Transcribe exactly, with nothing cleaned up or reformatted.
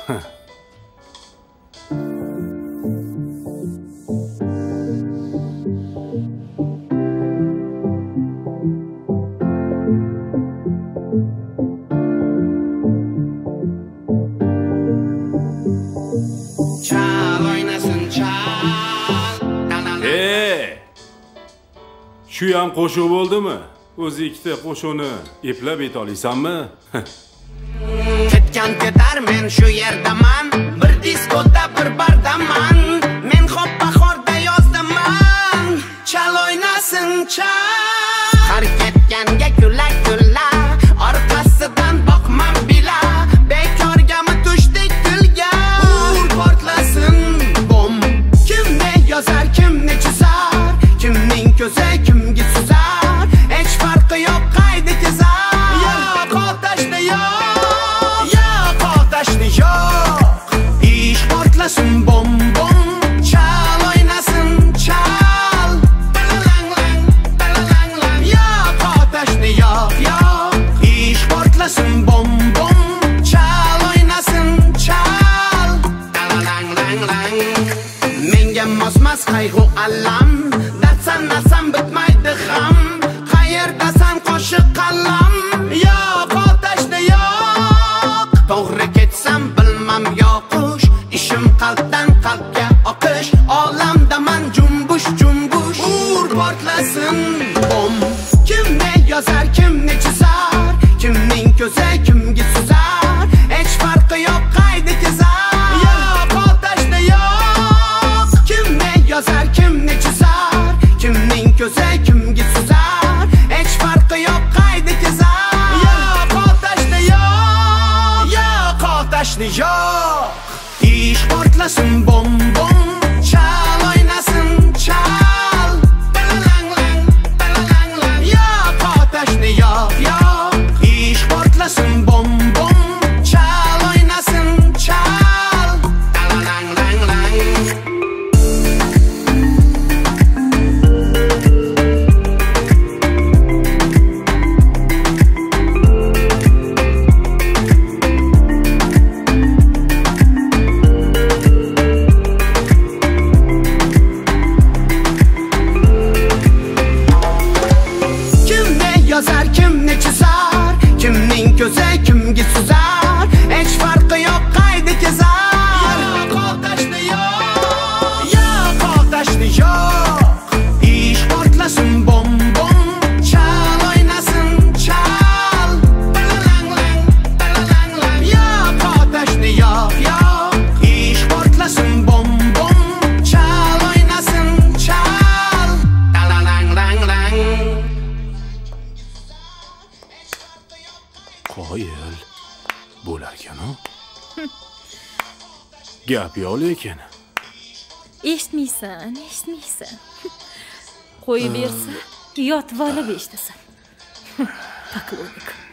Shu ham qo'shiq bo'ldimi? O'zi ikkita qo'shiqni eplab ayta olasanmi? Ketgan ketar men shu yerdaman, bir diskoda bir bardaman. Men xo'p bahorda yozdaman, chal o'ynasin chal. Har ketganga kulak kulla, orqasidan boqmam bila. Bekorgami tushdik tilga, ur portlasin bom. Kimni yozar, kimni chizar, kimning ko'zi kimga suzar, hech farqi yo'q qayda kezar. Yo'q otashni yo'q, yo'q otashni yo'q. Ish portlasin bom bom, chal o'ynasin chal. Balalang lang, balalang lang. Yo'q otashni yo'q, yo'q. Ish portlasin bom bom, chal o'ynasin chal. Balalang lang lang. Menga mosmas qayg'u alam, nasam bitmaydi ham. Qayerdasan qo'shiq qalam, yo'q otashni yo'q. To'g'ri ketsam bilmam yoqish, ishim qalbdan qalbga oqish. Olamdaman jumbush jumbush, ur portlasin bom. Kimni yozar, kimni chizar, kimning ko'zi kimga suzar, hech farqi yo'q qayda kezar. Yo'q otashni yo'q. Kimni yozar, kimni chizar, kimning ko'zi kimga suzar, hech farqi yo'q qayda kezar. Yo'q otashni yo'q, yo'q otashni yo'q. Ish portlasin bom bom, chal o'ynasin chal. Balalang lang, balalang lang. Yo'q otashni yo'q, yo'q. Ish portlasin bom bom, chal o'ynasin chal. Balalang lang lang. Yozar, kimni chizar, kimning ko'zi kimga suzar, hech farqi yo'q qayda kezar. Yo'q otashni yo'q, yo'q otashni yo'q. Ish portlasin bom bom, chal o'ynasin chal. Balalang lang, balalang lang. Yo'q otashni yo'q, yo'q. Ish portlasin bom bom, chal o'ynasin chal. Balalang lang lang. Qoyil bo'lar ekan-ku. Gap yo'q lekin. Eshitmaysan, eshitmaysan. Qo'yib bersa, yotib olib eshitasan. Paqlonik.